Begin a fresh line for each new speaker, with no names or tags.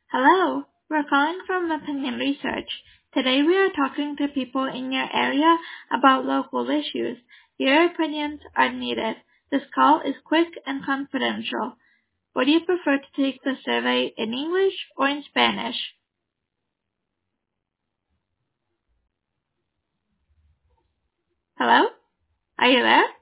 Hello, we're calling from Opinion Research. Today we are talking to people in your area about local issues. Your opinions are needed. This call is quick and confidential. Would you prefer to take the survey in English or in Spanish? Hello? Are you there?